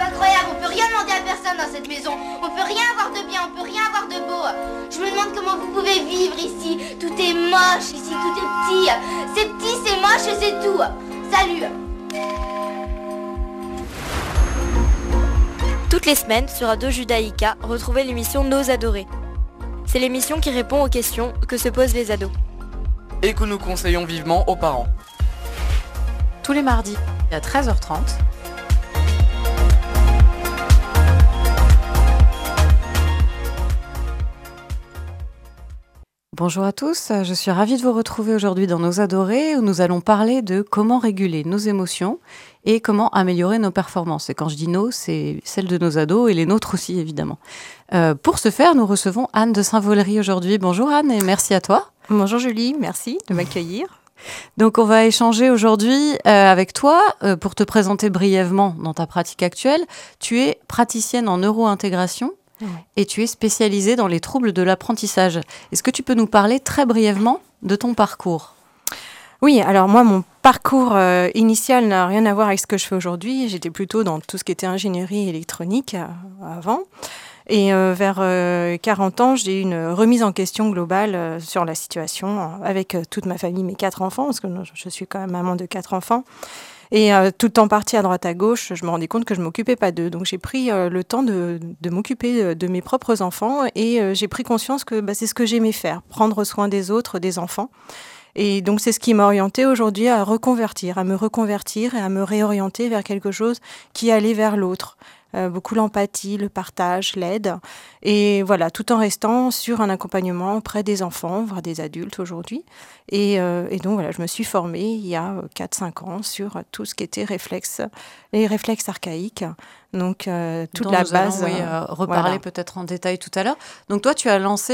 pas croyable, on peut rien demander à personne dans cette maison. On peut rien avoir de bien, on peut rien avoir de beau. Je me demande comment vous pouvez vivre ici. Tout est moche ici, tout est petit. C'est petit, c'est moche et c'est tout. Salut. Toutes les semaines, sur Radio Judaïka, retrouvez l'émission Nos Adorés. C'est l'émission qui répond aux questions que se posent les ados. Et que nous conseillons vivement aux parents. Tous les mardis à 13h30. Bonjour à tous, je suis ravie de vous retrouver aujourd'hui dans Nos Adorés où nous allons parler de comment réguler nos émotions et comment améliorer nos performances. Et quand je dis nos, c'est celles de nos ados et les nôtres aussi évidemment. Pour ce faire, nous recevons Anne de Saint-Valery aujourd'hui. Bonjour Anne et merci à toi. Bonjour Julie, merci de m'accueillir. Donc on va échanger aujourd'hui avec toi pour te présenter brièvement dans ta pratique actuelle. Tu es praticienne en neurointégration. Et tu es spécialisée dans les troubles de l'apprentissage. Est-ce que tu peux nous parler très brièvement de ton parcours ? Oui, alors moi, mon parcours initial n'a rien à voir avec ce que je fais aujourd'hui. J'étais plutôt dans tout ce qui était ingénierie électronique avant. Et vers 40 ans, j'ai eu une remise en question globale sur la situation avec toute ma famille, mes 4 enfants, parce que je suis quand même maman de 4 enfants. Et tout le temps parti à droite à gauche, je me rendais compte que je ne m'occupais pas d'eux. Donc j'ai pris le temps de m'occuper de mes propres enfants et j'ai pris conscience que c'est ce que j'aimais faire, prendre soin des autres, des enfants. Et donc c'est ce qui m'a orientée aujourd'hui à me reconvertir et à me réorienter vers quelque chose qui allait vers l'autre. Beaucoup l'empathie, le partage, l'aide. Et voilà, tout en restant sur un accompagnement auprès des enfants, voire des adultes aujourd'hui. Et donc voilà, je me suis formée il y a 4-5 ans sur tout ce qui était les réflexes archaïques. Donc toute la base. Nous allons reparler peut-être en détail tout à l'heure. Donc toi, tu as lancé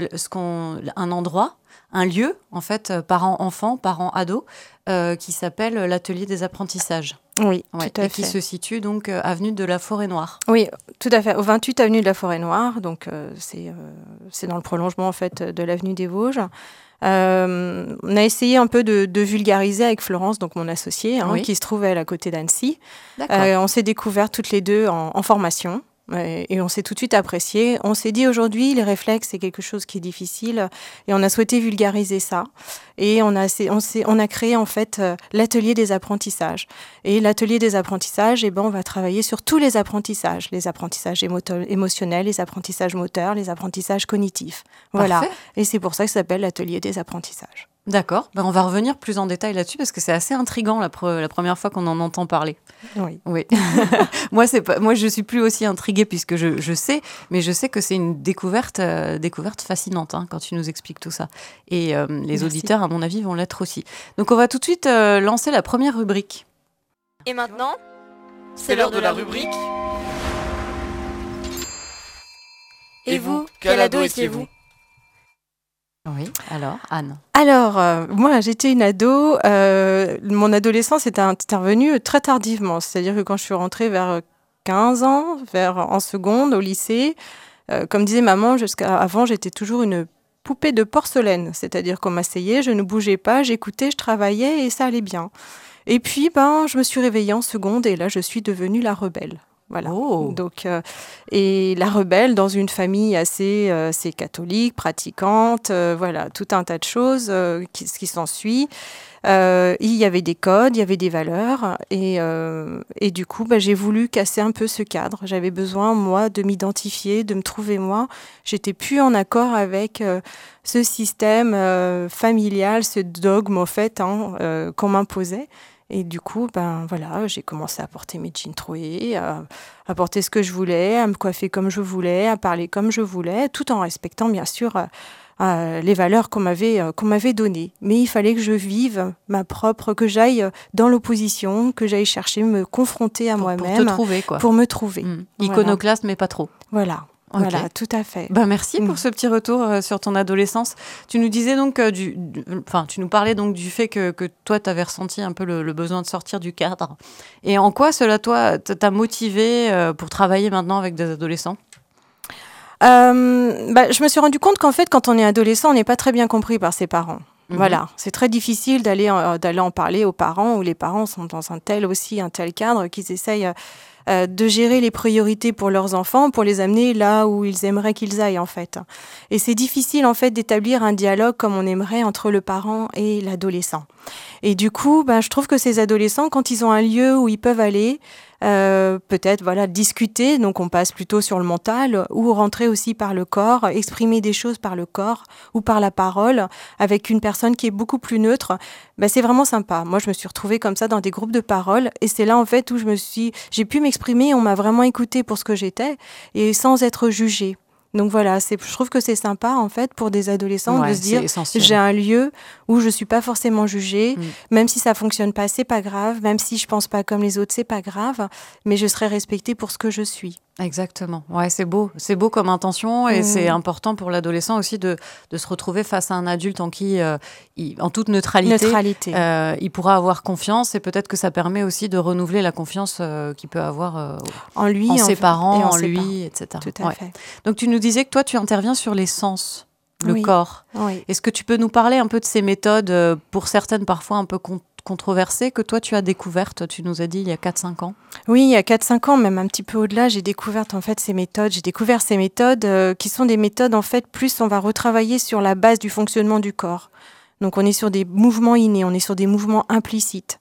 un endroit, un lieu, en fait, parents-enfants, parents-ados, qui s'appelle l'Atelier des apprentissages. Oui, tout à fait. Et qui se situe donc avenue de la Forêt-Noire. Oui, tout à fait, au 28 avenue de la Forêt-Noire, donc c'est dans le prolongement en fait de l'avenue des Vosges. On a essayé un peu de vulgariser avec Florence, donc mon associée, qui se trouve à côté d'Annecy. On s'est découvert toutes les deux en formation. Et on s'est tout de suite apprécié. On s'est dit aujourd'hui, les réflexes, c'est quelque chose qui est difficile et on a souhaité vulgariser ça. Et on a créé en fait l'atelier des apprentissages. Et l'atelier des apprentissages, on va travailler sur tous les apprentissages émotionnels, les apprentissages moteurs, les apprentissages cognitifs. Voilà. Parfait. Et c'est pour ça que ça s'appelle l'atelier des apprentissages. D'accord, on va revenir plus en détail là-dessus parce que c'est assez intriguant la première fois qu'on en entend parler. Oui. Moi, je suis plus aussi intriguée puisque je sais, mais je sais que c'est une découverte fascinante quand tu nous expliques tout ça. Et les auditeurs, à mon avis, vont l'être aussi. Donc, on va tout de suite lancer la première rubrique. Et maintenant, c'est l'heure de la rubrique. Et vous, quel ado étiez-vous ? Oui, alors, Anne. Alors, moi, j'étais une ado. Mon adolescence est intervenue très tardivement. C'est-à-dire que quand je suis rentrée vers 15 ans, en seconde, au lycée, comme disait maman, jusqu'à avant, j'étais toujours une poupée de porcelaine. C'est-à-dire qu'on m'asseyait, je ne bougeais pas, j'écoutais, je travaillais et ça allait bien. Et puis, je me suis réveillée en seconde et là, je suis devenue la rebelle. Voilà. Oh. Donc, et la rebelle dans une famille assez catholique, pratiquante, voilà, tout un tas de choses qui s'ensuit. Il y avait des codes, il y avait des valeurs et du coup, j'ai voulu casser un peu ce cadre. J'avais besoin, moi, de m'identifier, de me trouver moi. J'étais plus en accord avec ce système familial, ce dogme, en fait, qu'on m'imposait. Et du coup, j'ai commencé à porter mes jeans troués, à porter ce que je voulais, à me coiffer comme je voulais, à parler comme je voulais, tout en respectant bien sûr les valeurs qu'on m'avait données. Mais il fallait que je vive que j'aille dans l'opposition, que j'aille chercher, me confronter à moi-même. Pour te trouver, quoi. Pour me trouver. Iconoclaste, mais pas trop. Voilà. Okay. Voilà, tout à fait. Merci pour ce petit retour sur ton adolescence. Tu nous disais donc, tu nous parlais donc du fait que toi, tu avais ressenti un peu le besoin de sortir du cadre. Et en quoi cela, toi, t'a motivé pour travailler maintenant avec des adolescents ? Je me suis rendu compte qu'en fait, quand on est adolescent, on n'est pas très bien compris par ses parents. Voilà, c'est très difficile d'aller en parler aux parents, où les parents sont dans un tel cadre qu'ils essayent de gérer les priorités pour leurs enfants, pour les amener là où ils aimeraient qu'ils aillent en fait. Et c'est difficile en fait d'établir un dialogue comme on aimerait entre le parent et l'adolescent. Et du coup, je trouve que ces adolescents, quand ils ont un lieu où ils peuvent aller, peut-être discuter, donc on passe plutôt sur le mental, ou rentrer aussi par le corps, exprimer des choses par le corps ou par la parole, avec une personne qui est beaucoup plus neutre, c'est vraiment sympa. Moi, je me suis retrouvée comme ça dans des groupes de parole, et c'est là en fait où j'ai pu m'exprimer, on m'a vraiment écoutée pour ce que j'étais, et sans être jugée. Donc voilà, je trouve que c'est sympa en fait pour des adolescents de se dire j'ai un lieu où je suis pas forcément jugée, même si ça fonctionne pas, c'est pas grave, même si je pense pas comme les autres, c'est pas grave, mais je serai respectée pour ce que je suis. Exactement. Ouais, c'est beau comme intention et c'est important pour l'adolescent aussi de se retrouver face à un adulte en qui, en toute neutralité. Il pourra avoir confiance et peut-être que ça permet aussi de renouveler la confiance qu'il peut avoir en lui, en ses parents, en lui, parents. etc. Tout à fait. Donc tu nous disais que toi tu interviens sur les sens, le corps. Oui. Est-ce que tu peux nous parler un peu de ces méthodes, pour certaines parfois un peu controversées, que toi tu as découvertes, tu nous as dit il y a 4-5 ans? Oui, il y a 4-5 ans, même un petit peu au-delà, j'ai découvert ces méthodes. J'ai découvert ces méthodes qui sont des méthodes, en fait, plus on va retravailler sur la base du fonctionnement du corps. Donc on est sur des mouvements innés, on est sur des mouvements implicites.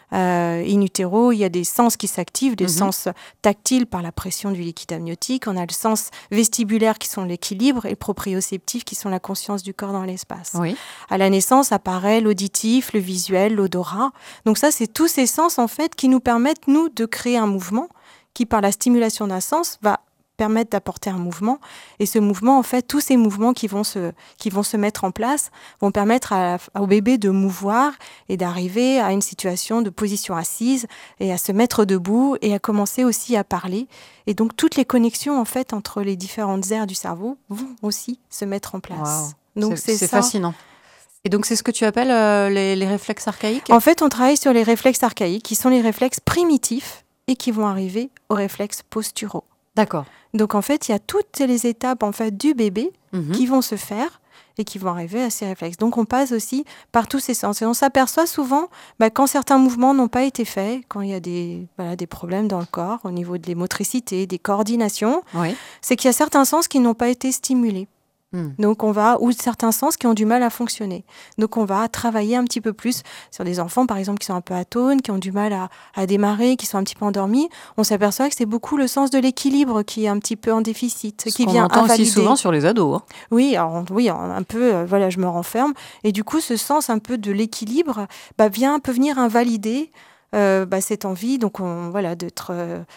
In utero, il y a des sens qui s'activent, des sens tactiles par la pression du liquide amniotique. On a le sens vestibulaire qui sont l'équilibre et le proprioceptif qui sont la conscience du corps dans l'espace. Oui. À la naissance apparaît l'auditif, le visuel, l'odorat. Donc ça, c'est tous ces sens en fait qui nous permettent, nous, de créer un mouvement qui, par la stimulation d'un sens, va permettre d'apporter un mouvement. Et ce mouvement, en fait, tous ces mouvements qui vont se mettre en place vont permettre au bébé de mouvoir et d'arriver à une situation de position assise et à se mettre debout et à commencer aussi à parler. Et donc, toutes les connexions, en fait, entre les différentes aires du cerveau vont aussi se mettre en place. Wow. Donc, c'est ça. fascinant. Et donc, c'est ce que tu appelles les réflexes archaïques? En fait, on travaille sur les réflexes archaïques, qui sont les réflexes primitifs et qui vont arriver aux réflexes posturaux. D'accord. Donc, en fait, il y a toutes les étapes en fait, du bébé qui vont se faire et qui vont arriver à ces réflexes. Donc, on passe aussi par tous ces sens. Et on s'aperçoit souvent, quand certains mouvements n'ont pas été faits, quand il y a des problèmes dans le corps, au niveau des motricités, des coordinations, c'est qu'il y a certains sens qui n'ont pas été stimulés. Donc ou certains sens qui ont du mal à fonctionner. Donc on va travailler un petit peu plus sur des enfants, par exemple, qui sont un peu atones, qui ont du mal à démarrer, qui sont un petit peu endormis. On s'aperçoit que c'est beaucoup le sens de l'équilibre qui est un petit peu en déficit, qui vient entend invalider. Aussi souvent sur les ados. Hein. Oui, un peu, je me renferme. Et du coup, ce sens un peu de l'équilibre peut venir invalider cette envie, donc d'être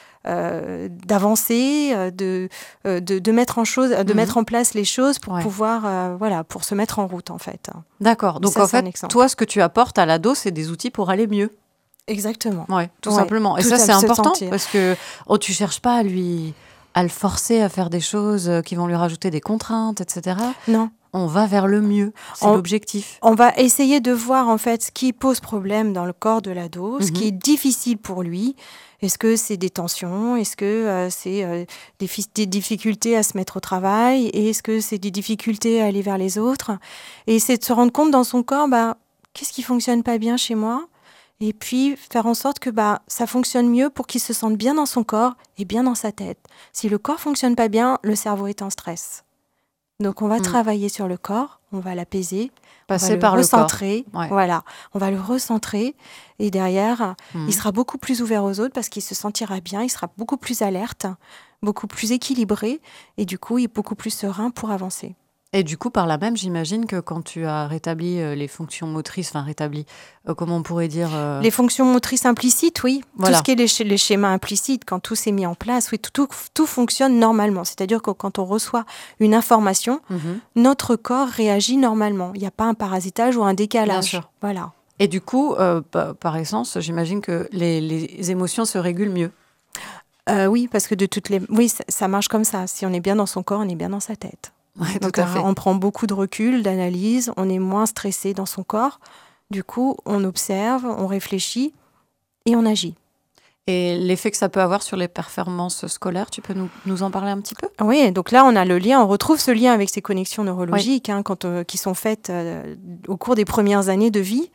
d'avancer, de mettre en place les choses pour pouvoir pour se mettre en route en fait. D'accord. Donc ça, en fait, toi, ce que tu apportes à l'ado, c'est des outils pour aller mieux. Exactement. Ouais, tout simplement. Et ça, c'est important parce que tu cherches pas à le forcer à faire des choses qui vont lui rajouter des contraintes, etc. Non. On va vers le mieux, c'est l'objectif. On va essayer de voir en fait ce qui pose problème dans le corps de l'ado, ce qui est difficile pour lui. Est-ce que c'est des tensions? Est-ce que c'est des difficultés à se mettre au travail? Et est-ce que c'est des difficultés à aller vers les autres? Et c'est de se rendre compte dans son corps, qu'est-ce qui fonctionne pas bien chez moi? Et puis faire en sorte que ça fonctionne mieux pour qu'il se sente bien dans son corps et bien dans sa tête. Si le corps fonctionne pas bien, le cerveau est en stress. Donc, on va travailler sur le corps, on va l'apaiser, passer par le recentrer. Ouais. Voilà, on va le recentrer et derrière, il sera beaucoup plus ouvert aux autres parce qu'il se sentira bien, il sera beaucoup plus alerte, beaucoup plus équilibré et du coup, il est beaucoup plus serein pour avancer. Et du coup, par là même, j'imagine que quand tu as rétabli les fonctions motrices, comment on pourrait dire Les fonctions motrices implicites, oui. Voilà. Tout ce qui est les schémas implicites, quand tout s'est mis en place, oui, tout fonctionne normalement. C'est-à-dire que quand on reçoit une information, notre corps réagit normalement. Il n'y a pas un parasitage ou un décalage. Bien sûr. Voilà. Et du coup, par essence, j'imagine que les émotions se régulent mieux. Oui, parce que ça marche comme ça. Si on est bien dans son corps, on est bien dans sa tête. Ouais, donc, tout à fait. On prend beaucoup de recul, d'analyse, on est moins stressé dans son corps. Du coup, on observe, on réfléchit et on agit. Et l'effet que ça peut avoir sur les performances scolaires, tu peux nous en parler un petit peu? Oui, donc là, on a le lien, on retrouve ce lien avec ces connexions neurologiques qui sont faites au cours des premières années de vie.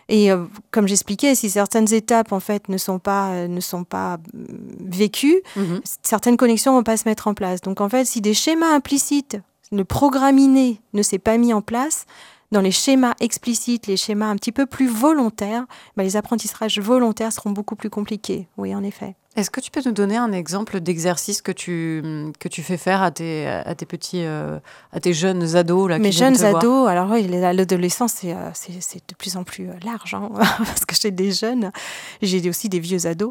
Et comme j'expliquais, si certaines étapes en fait ne sont pas vécues, certaines connexions vont pas se mettre en place. Donc en fait, si des schémas implicites, le programme inné ne s'est pas mis en place, dans les schémas explicites, les schémas un petit peu plus volontaires, les apprentissages volontaires seront beaucoup plus compliqués. Oui, en effet. Est-ce que tu peux nous donner un exemple d'exercice que tu fais faire à tes petits, à tes jeunes ados là, Mes qui viennent jeunes te voir? ados, alors oui, l'adolescence, c'est de plus en plus large, hein, parce que j'ai des jeunes, j'ai aussi des vieux ados.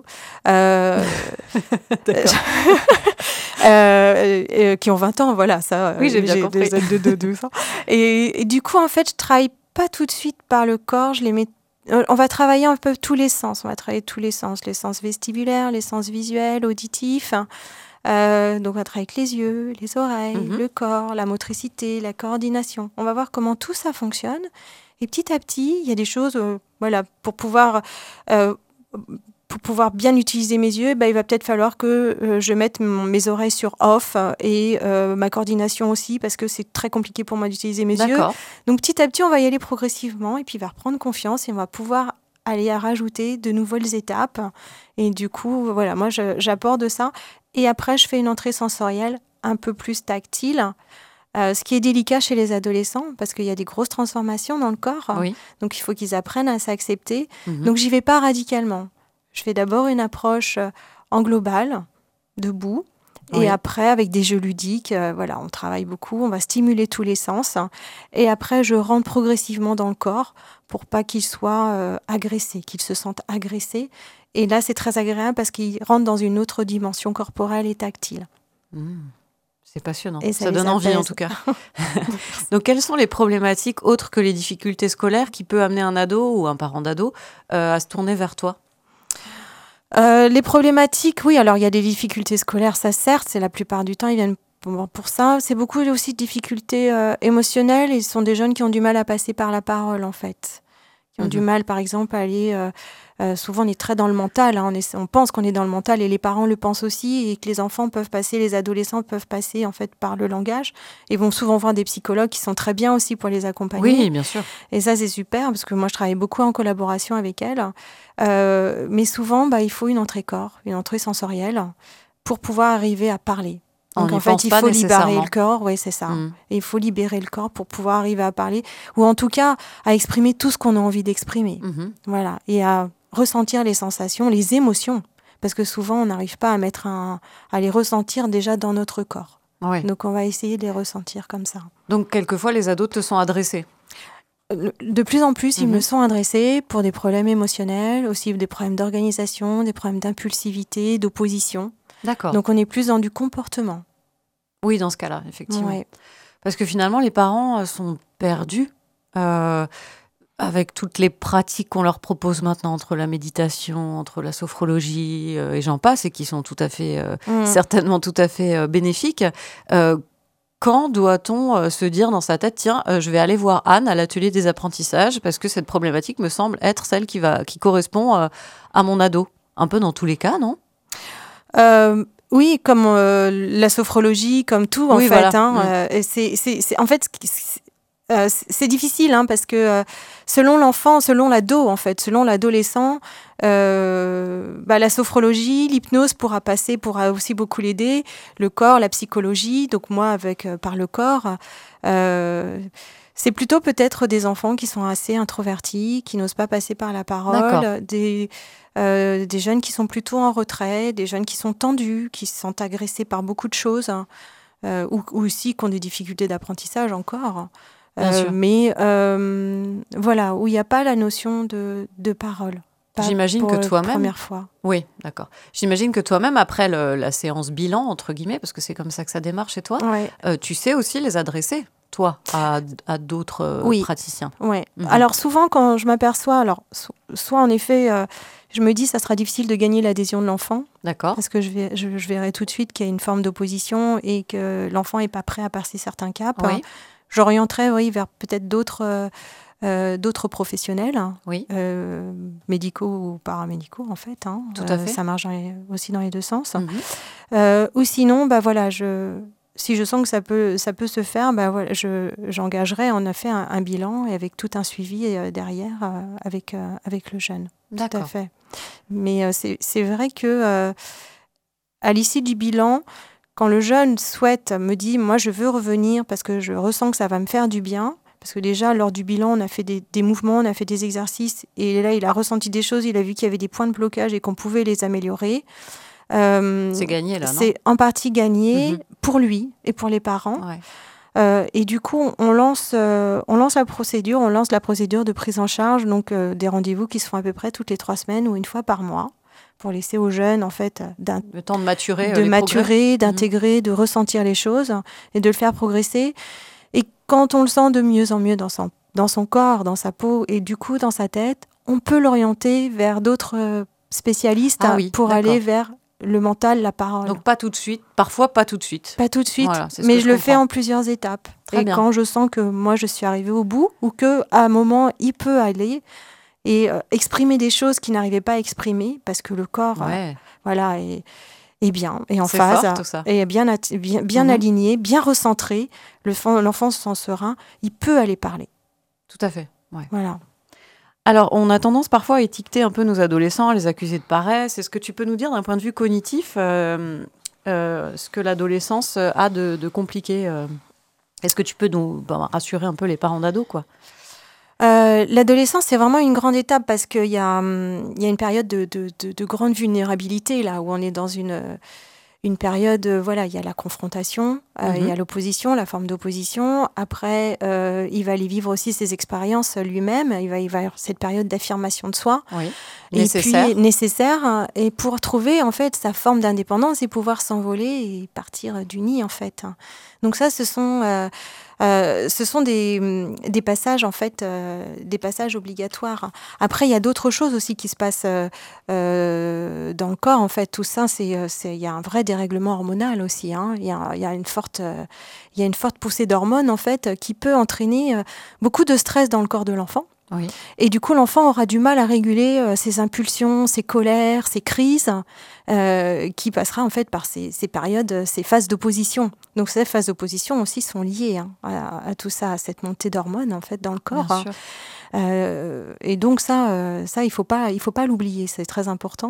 Qui ont 20 ans, voilà, ça. Oui, j'ai bien compris. Des aides de 12 ans. Et du coup, en fait, je travaille pas tout de suite par le corps, je les mets. On va travailler un peu tous les sens. On va travailler tous les sens vestibulaires, les sens visuels, auditifs. Donc, on va travailler avec les yeux, les oreilles, le corps, la motricité, la coordination. On va voir comment tout ça fonctionne. Et petit à petit, il y a des choses, pour pouvoir bien utiliser mes yeux, il va peut-être falloir que je mette mes oreilles sur off et ma coordination aussi, parce que c'est très compliqué pour moi d'utiliser mes yeux. Donc petit à petit, on va y aller progressivement et puis il va reprendre confiance et on va pouvoir aller à rajouter de nouvelles étapes. Et du coup, voilà, moi, j'apporte ça. Et après, je fais une entrée sensorielle un peu plus tactile. Ce qui est délicat chez les adolescents, parce qu'il y a des grosses transformations dans le corps. Oui. Donc, il faut qu'ils apprennent à s'accepter. Donc, j'y vais pas radicalement. Je fais d'abord une approche en global, debout. Et après, avec des jeux ludiques, on travaille beaucoup. On va stimuler tous les sens. Et après, je rentre progressivement dans le corps pour pas qu'ils soient agressés, qu'ils se sentent agressés. Et là, c'est très agréable parce qu'ils rentrent dans une autre dimension corporelle et tactile. C'est passionnant. Et ça donne envie, en tout cas. Donc, quelles sont les problématiques autres que les difficultés scolaires qui peut amener un ado ou un parent d'ado à se tourner vers toi ? Les problématiques, oui, alors il y a des difficultés scolaires, ça certes, c'est la plupart du temps, ils viennent pour ça. C'est beaucoup aussi de difficultés émotionnelles et ce sont des jeunes qui ont du mal à passer par la parole, en fait. Qui ont du mal, par exemple, à aller... souvent, on est très dans le mental, hein, on pense qu'on est dans le mental et les parents le pensent aussi et que les enfants peuvent passer, les adolescents peuvent passer, en fait, par le langage et vont souvent voir des psychologues qui sont très bien aussi pour les accompagner. Oui, bien sûr. Et ça, c'est super parce que moi, je travaille beaucoup en collaboration avec elles. Mais souvent, il faut une entrée corps, une entrée sensorielle pour pouvoir arriver à parler. Donc, en fait, il faut libérer le corps. Oui, c'est ça. Et il faut libérer le corps pour pouvoir arriver à parler ou en tout cas à exprimer tout ce qu'on a envie d'exprimer. Voilà. Et à ressentir les sensations, les émotions. Parce que souvent, on n'arrive pas à les ressentir déjà dans notre corps. Ouais. Donc, on va essayer de les ressentir comme ça. Donc, quelquefois, les ados te sont adressés. De plus en plus, ils me sont adressés pour des problèmes émotionnels, aussi des problèmes d'organisation, des problèmes d'impulsivité, d'opposition. D'accord. Donc, on est plus dans du comportement. Oui, dans ce cas-là, effectivement. Ouais. Parce que finalement, les parents sont perdus avec toutes les pratiques qu'on leur propose maintenant, entre la méditation, entre la sophrologie et j'en passe, et qui sont tout à fait, certainement tout à fait bénéfiques. Quand doit-on se dire dans sa tête, tiens, je vais aller voir Anne à l'atelier des apprentissages parce que cette problématique me semble être celle qui correspond à mon ado. Un peu dans tous les cas, non ? Oui, comme la sophrologie, comme tout, en fait. Voilà. Hein, en fait, c'est difficile, hein, parce que selon l'enfant, selon l'ado, en fait, selon l'adolescent, la sophrologie, l'hypnose pourra aussi beaucoup l'aider, le corps, la psychologie, donc moi, par le corps, c'est plutôt peut-être des enfants qui sont assez introvertis, qui n'osent pas passer par la parole, des jeunes qui sont plutôt en retrait, des jeunes qui sont tendus, qui se sentent agressés par beaucoup de choses, ou aussi qui ont des difficultés d'apprentissage encore. Mais voilà, où il n'y a pas la notion de parole. J'imagine que toi-même... Première fois. Oui, d'accord. J'imagine que toi-même, après la séance bilan, entre guillemets, parce que c'est comme ça que ça démarre chez toi, tu sais aussi les adresser, toi, à d'autres praticiens. Oui. Alors souvent, quand je m'aperçois, soit en effet, je me dis ça sera difficile de gagner l'adhésion de l'enfant. D'accord. Parce que je verrai tout de suite qu'il y a une forme d'opposition et que l'enfant n'est pas prêt à passer certains caps. Oui. J'orienterai vers peut-être d'autres professionnels, médicaux ou paramédicaux en fait. Hein. Tout à fait. Ça marche aussi dans les deux sens. Ou sinon, si je sens que ça peut se faire, voilà, j'engagerai en effet un bilan et avec tout un suivi derrière avec le jeune. D'accord. Tout à fait. Mais c'est vrai que à l'issue du bilan, quand le jeune me dit « moi je veux revenir parce que je ressens que ça va me faire du bien », parce que déjà lors du bilan on a fait des mouvements, on a fait des exercices et là il a ressenti des choses, il a vu qu'il y avait des points de blocage et qu'on pouvait les améliorer. C'est gagné là, non ? C'est en partie gagné pour lui et pour les parents. Ouais. Et du coup, on lance la procédure de prise en charge, donc des rendez-vous qui se font à peu près toutes les 3 semaines ou une fois par mois, pour laisser aux jeunes en fait le temps de maturer, d'intégrer, de ressentir les choses et de le faire progresser. Et quand on le sent de mieux en mieux dans son corps, dans sa peau et du coup dans sa tête, on peut l'orienter vers d'autres spécialistes pour aller vers le mental, la parole. Donc pas tout de suite, parfois pas tout de suite. Pas tout de suite, voilà, mais je le fais en plusieurs étapes. Très bien. Quand je sens que moi je suis arrivée au bout ou qu'à un moment il peut aller et exprimer des choses qu'il n'arrivait pas à exprimer parce que le corps est bien, et en phase, fort, tout ça. et bien aligné, bien recentré, l'enfant se sent serein, il peut aller parler. Tout à fait, ouais. Voilà. Alors, on a tendance parfois à étiqueter un peu nos adolescents, à les accuser de paresse. Est-ce que tu peux nous dire d'un point de vue cognitif ce que l'adolescence a de compliqué Est-ce que tu peux nous rassurer un peu les parents d'ados, quoi ? L'adolescence, c'est vraiment une grande étape parce qu'il y a une période de grande vulnérabilité, là, où on est dans une période, il y a la confrontation, il y a l'opposition, la forme d'opposition. Après, il va aller vivre aussi ses expériences lui-même. Il va y avoir cette période d'affirmation de soi. Oui. Nécessaire. Et pour trouver, en fait, sa forme d'indépendance et pouvoir s'envoler et partir du nid, en fait. Donc ça, ce sont des passages, en fait, des passages obligatoires. Après, il y a d'autres choses aussi qui se passent dans le corps, en fait. Tout ça, il y a un vrai dérèglement hormonal aussi. Il y a une forte poussée d'hormones, en fait, qui peut entraîner beaucoup de stress dans le corps de l'enfant. Oui. Et du coup, l'enfant aura du mal à réguler ses impulsions, ses colères, ses crises, qui passera en fait par ces périodes, ces phases d'opposition. Donc ces phases d'opposition aussi sont liées à tout ça, à cette montée d'hormones en fait dans le corps. Bien sûr. Et donc ça, il faut pas l'oublier, c'est très important.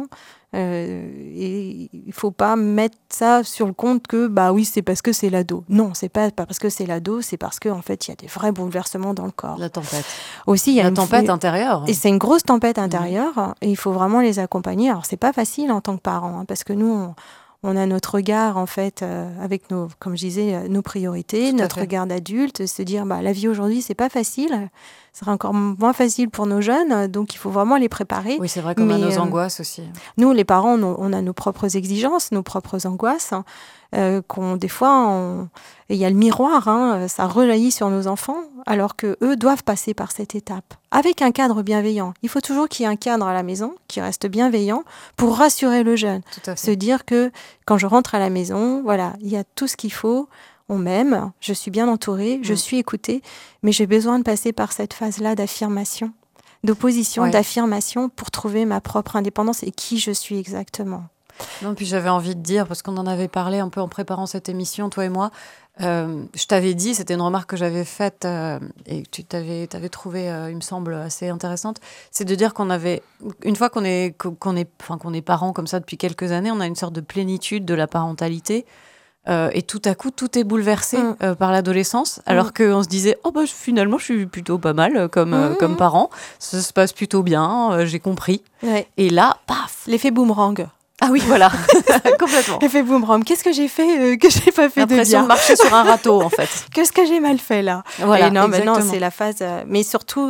Et il faut pas mettre ça sur le compte que oui, c'est parce que c'est l'ado. Non, c'est pas parce que c'est l'ado, c'est parce que en fait il y a des vrais bouleversements dans le corps. La tempête. Aussi, il y a une tempête intérieure. Et c'est une grosse tempête intérieure. Et il faut vraiment les accompagner. Alors c'est pas facile en tant que parent, parce que nous on a notre regard en fait avec comme je disais, nos priorités, notre regard d'adulte, se dire la vie aujourd'hui c'est pas facile. Ce sera encore moins facile pour nos jeunes, donc il faut vraiment les préparer. Oui, c'est vrai qu'on a nos angoisses aussi. Nous, les parents, on a nos propres exigences, nos propres angoisses, des fois, et il y a le miroir, ça rejaillit sur nos enfants, alors qu'eux doivent passer par cette étape, avec un cadre bienveillant. Il faut toujours qu'il y ait un cadre à la maison qui reste bienveillant pour rassurer le jeune. Tout à fait. Se dire que quand je rentre à la maison, voilà, il y a tout ce qu'il faut. On m'aime, je suis bien entourée, je suis écoutée, mais j'ai besoin de passer par cette phase-là d'affirmation, d'opposition, d'affirmation pour trouver ma propre indépendance et qui je suis exactement. Non, puis j'avais envie de dire, parce qu'on en avait parlé un peu en préparant cette émission, toi et moi, je t'avais dit, c'était une remarque que j'avais faite et que tu t'avais trouvé, il me semble, assez intéressante, c'est de dire qu'on avait, une fois qu'on est parent comme ça depuis quelques années, on a une sorte de plénitude de la parentalité. Et tout à coup, tout est bouleversé par l'adolescence, alors qu'on se disait finalement, je suis plutôt pas mal comme parent, ça se passe plutôt bien, j'ai compris. Ouais. Et là, paf, l'effet boomerang. Ah oui, voilà, complètement. L'effet boomerang. Qu'ce que j'ai fait que j'ai pas fait de bien. L'impression de marcher sur un râteau, en fait. Qu'est-ce que j'ai mal fait là. Voilà, et non, exactement. c'est la phase. Mais surtout,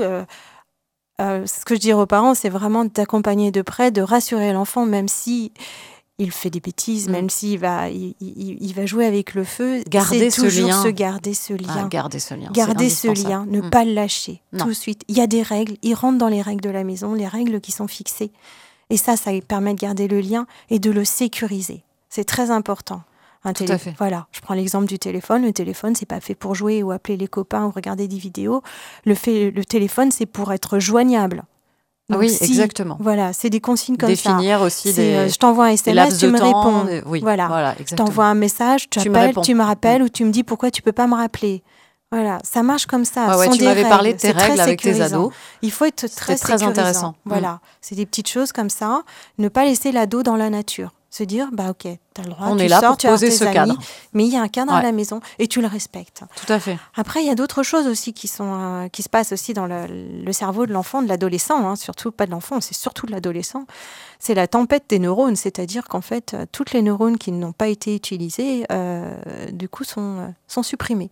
ce que je dis aux parents, c'est vraiment d'accompagner de près, de rassurer l'enfant, même si il fait des bêtises, même s'il va, il va jouer avec le feu. Garder ce lien. Garder ce lien. Garder ce lien. Garder ce lien, ne pas le lâcher tout de suite. Il y a des règles, il rentre dans les règles de la maison, les règles qui sont fixées. Et ça permet de garder le lien et de le sécuriser. C'est très important. Tout à fait. Voilà, je prends l'exemple du téléphone. Le téléphone, c'est pas fait pour jouer ou appeler les copains ou regarder des vidéos. Le téléphone, c'est pour être joignable. Donc, oui, exactement. Voilà, c'est des consignes comme ça. Définir aussi je t'envoie un SMS, tu me réponds. Oui, voilà, je t'envoie un message, tu me rappelles ou tu me dis pourquoi tu peux pas me rappeler. Voilà, ça marche comme ça. Tu m'avais parlé de tes règles avec tes ados. Il faut être très intéressant. Voilà, c'est des petites choses comme ça. Ne pas laisser l'ado dans la nature. Se dire, ok, tu as le droit, tu sors, tu as tes amis, mais il y a un cadre à la maison et tu le respectes. Tout à fait. Après, il y a d'autres choses aussi qui se passent aussi dans le cerveau de l'enfant, de l'adolescent, surtout pas de l'enfant, c'est surtout de l'adolescent. C'est la tempête des neurones, c'est-à-dire qu'en fait, toutes les neurones qui n'ont pas été utilisées, du coup, sont supprimées.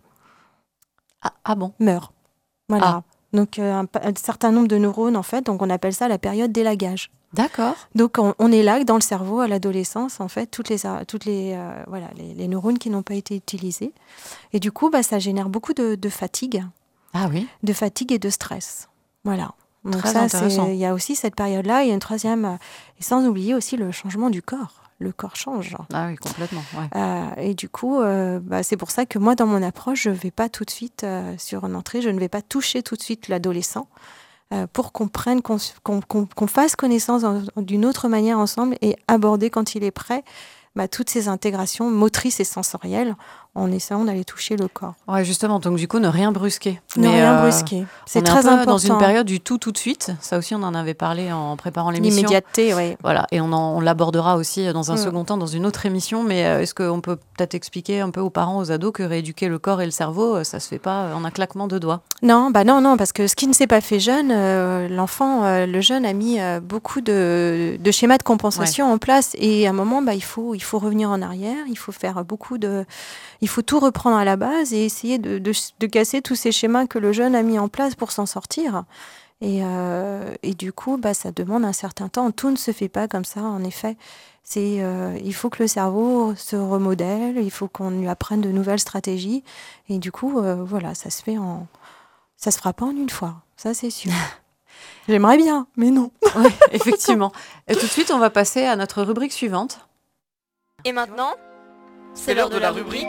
Ah bon ? Meurent. Voilà. Donc, un certain nombre de neurones, en fait, donc on appelle ça la période d'élagage. D'accord. Donc, on élague dans le cerveau à l'adolescence, en fait, toutes les neurones qui n'ont pas été utilisés. Et du coup, ça génère beaucoup de fatigue. Ah oui. De fatigue et de stress. Voilà. Donc très intéressant. Il y a aussi cette période-là. Il y a une troisième, et sans oublier aussi le changement du corps. Le corps change. Ah oui, complètement. Ouais. Et du coup, c'est pour ça que moi, dans mon approche, je ne vais pas tout de suite sur une entrée, je ne vais pas toucher tout de suite l'adolescent pour qu'on prenne, qu'on fasse connaissance d'une autre manière ensemble et aborder quand il est prêt toutes ces intégrations motrices et sensorielles en essayant d'aller toucher le corps. Ouais, justement, donc du coup, ne rien brusquer. Rien brusquer. C'est très important. Dans une période du tout de suite. Ça aussi, on en avait parlé en préparant l'émission. L'immédiateté, oui. Voilà, et on l'abordera aussi dans un second temps dans une autre émission. Mais est-ce qu'on peut peut-être expliquer un peu aux parents, aux ados, que rééduquer le corps et le cerveau, ça se fait pas en un claquement de doigts ? Non, parce que ce qui ne s'est pas fait jeune, le jeune a mis beaucoup de schémas de compensation en place. Et à un moment, il faut revenir en arrière. Il faut faire il faut tout reprendre à la base et essayer de casser tous ces schémas que le jeune a mis en place pour s'en sortir. Et du coup, ça demande un certain temps. Tout ne se fait pas comme ça, en effet. Il faut que le cerveau se remodèle, il faut qu'on lui apprenne de nouvelles stratégies. Et du coup, ça se fera pas en une fois. Ça, c'est sûr. J'aimerais bien, mais non. Oui, effectivement. Et tout de suite, on va passer à notre rubrique suivante. Et maintenant, c'est l'heure de la rubrique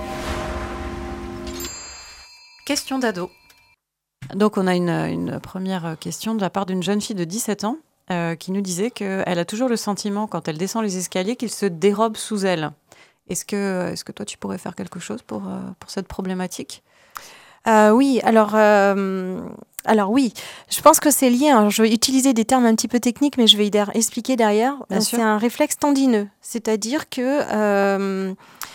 Question d'ado. Donc, on a une première question de la part d'une jeune fille de 17 ans qui nous disait qu'elle a toujours le sentiment, quand elle descend les escaliers, qu'il se dérobe sous elle. Est-ce que toi, tu pourrais faire quelque chose pour cette problématique ? Oui, alors oui, je pense que c'est lié. Je vais utiliser des termes un petit peu techniques, mais je vais expliquer derrière. C'est un réflexe tendineux, c'est-à-dire que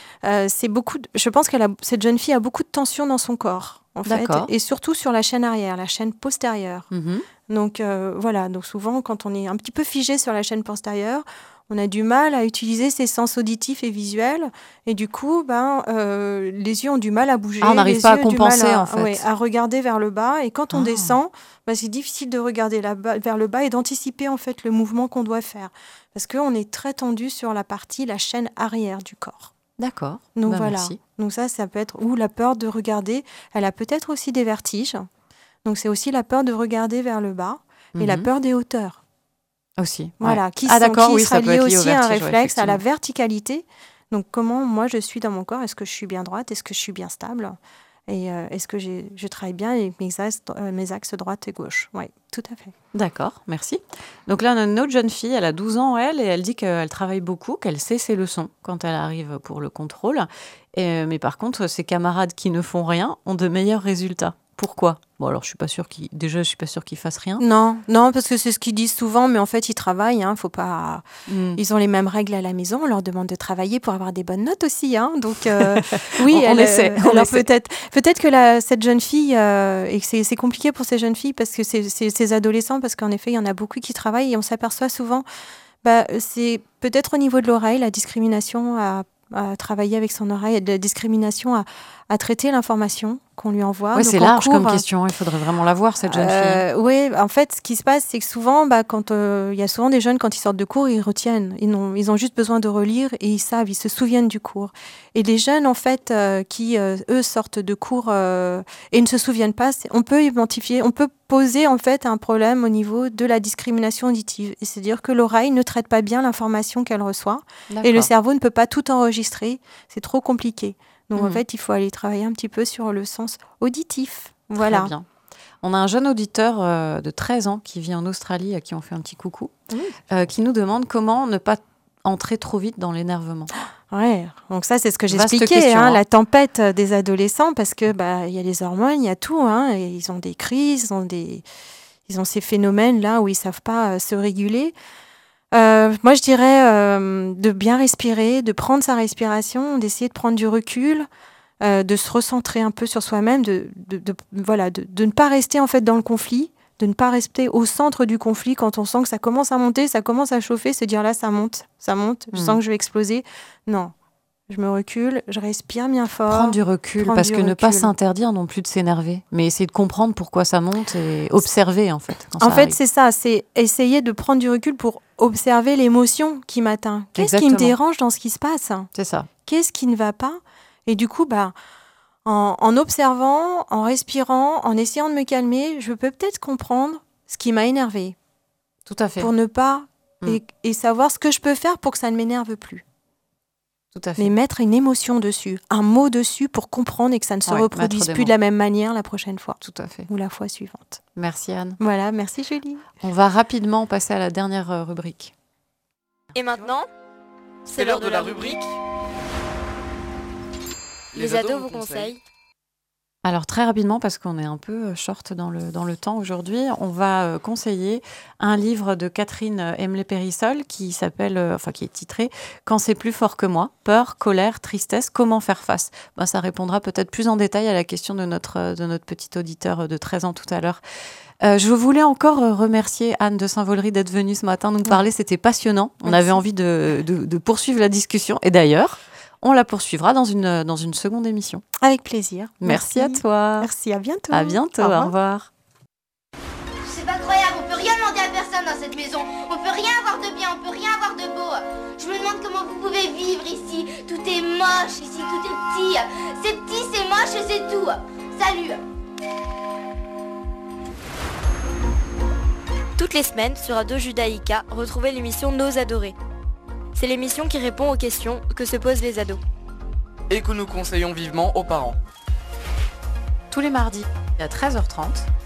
je pense que cette jeune fille a beaucoup de tension dans son corps, en fait, et surtout sur la chaîne arrière, la chaîne postérieure. Mm-hmm. Donc donc souvent quand on est un petit peu figé sur la chaîne postérieure, on a du mal à utiliser ses sens auditifs et visuels, et du coup, les yeux ont du mal à bouger. On n'arrive pas à compenser, en fait. Ouais, à regarder vers le bas, et quand on descend, c'est difficile de regarder vers le bas et d'anticiper en fait le mouvement qu'on doit faire, parce qu'on est très tendu sur la chaîne arrière du corps. D'accord. Donc voilà. Merci. Donc ça peut être ou la peur de regarder. Elle a peut-être aussi des vertiges. Donc c'est aussi la peur de regarder vers le bas et la peur des hauteurs. Aussi. Voilà, ouais. qui sera lié aussi à un réflexe, ouais, à la verticalité. Donc comment moi je suis dans mon corps, est-ce que je suis bien droite, est-ce que je suis bien stable, et est-ce que je travaille bien avec mes axes droite et gauche. Oui, tout à fait. D'accord, merci. Donc là on a une autre jeune fille, elle a 12 ans et elle dit qu'elle travaille beaucoup, qu'elle sait ses leçons quand elle arrive pour le contrôle, mais par contre ses camarades qui ne font rien ont de meilleurs résultats. Pourquoi ? Bon, alors je suis pas sûre qu'ils fassent rien. Non, parce que c'est ce qu'ils disent souvent, mais en fait ils travaillent. Faut pas. Ils ont les mêmes règles à la maison. On leur demande de travailler pour avoir des bonnes notes aussi. Donc oui, on essaie. Alors peut-être que cette jeune fille et que c'est compliqué pour ces jeunes filles parce que ces adolescents, parce qu'en effet il y en a beaucoup qui travaillent et on s'aperçoit souvent. C'est peut-être au niveau de l'oreille, la discrimination à travailler avec son oreille, de la discrimination à traiter l'information qu'on lui envoie. Ouais, c'est large comme question, il faudrait vraiment la voir, cette jeune fille. Oui, en fait, ce qui se passe, c'est que souvent, quand il y a souvent des jeunes, quand ils sortent de cours, ils retiennent. Ils ont juste besoin de relire et ils savent, ils se souviennent du cours. Et les jeunes, en fait, qui, eux, sortent de cours et ne se souviennent pas, on peut poser, en fait, un problème au niveau de la discrimination auditive. Et c'est-à-dire que l'oreille ne traite pas bien l'information qu'elle reçoit. Et le cerveau ne peut pas tout enregistrer. C'est trop compliqué. Donc, en fait, il faut aller travailler un petit peu sur le sens auditif. Voilà. Très bien. On a un jeune auditeur de 13 ans qui vit en Australie, à qui on fait un petit coucou, qui nous demande comment ne pas entrer trop vite dans l'énervement. Ouais, donc ça c'est ce que Vaste j'expliquais, question, hein, hein. la tempête des adolescents, parce que il y a les hormones, il y a tout, hein, et ils ont des crises, ils ont ces phénomènes là où ils savent pas se réguler. Moi je dirais de bien respirer, de prendre sa respiration, d'essayer de prendre du recul, de se recentrer un peu sur soi-même, de ne pas rester en fait dans le conflit, de ne pas rester au centre du conflit quand on sent que ça commence à monter, ça commence à chauffer, se dire là ça monte, je sens que je vais exploser. Non, je me recule, je respire bien fort. Prendre du recul, parce que ne pas s'interdire non plus de s'énerver, mais essayer de comprendre pourquoi ça monte et observer en fait. En fait, c'est ça, c'est essayer de prendre du recul pour observer l'émotion qui m'atteint. Qu'est-ce qui me dérange dans ce qui se passe ? C'est ça. Qu'est-ce qui ne va pas ? Et du coup, en observant, en respirant, en essayant de me calmer, je peux peut-être comprendre ce qui m'a énervé. Tout à fait. Pour ne pas... Et savoir ce que je peux faire pour que ça ne m'énerve plus. Tout à fait. Mais mettre une émotion dessus, un mot dessus pour comprendre et que ça ne se reproduise plus de la même manière la prochaine fois. Tout à fait. Ou la fois suivante. Merci Anne. Voilà, merci Julie. On va rapidement passer à la dernière rubrique. Et maintenant, C'est l'heure de la rubrique. Les ados vous conseillent. Alors très rapidement, parce qu'on est un peu short dans le temps aujourd'hui, on va conseiller un livre de Catherine Emlé-Périssol qui est titré « Quand c'est plus fort que moi, peur, colère, tristesse, comment faire face ?» Ça répondra peut-être plus en détail à la question de notre petit auditeur de 13 ans tout à l'heure. Je voulais encore remercier Anne de Saint-Valery d'être venue ce matin nous parler, c'était passionnant. On avait envie de poursuivre la discussion et d'ailleurs, on la poursuivra dans une seconde émission. Avec plaisir. Merci à toi. Merci, à bientôt. À bientôt, au revoir. C'est pas croyable, on peut rien demander à personne dans cette maison. On peut rien avoir de bien, on peut rien avoir de beau. Je me demande comment vous pouvez vivre ici. Tout est moche ici, tout est petit. C'est petit, c'est moche et c'est tout. Salut. Toutes les semaines, sur Radio Judaïka, retrouvez l'émission Nos Adorés. C'est l'émission qui répond aux questions que se posent les ados. Et que nous conseillons vivement aux parents. Tous les mardis à 13h30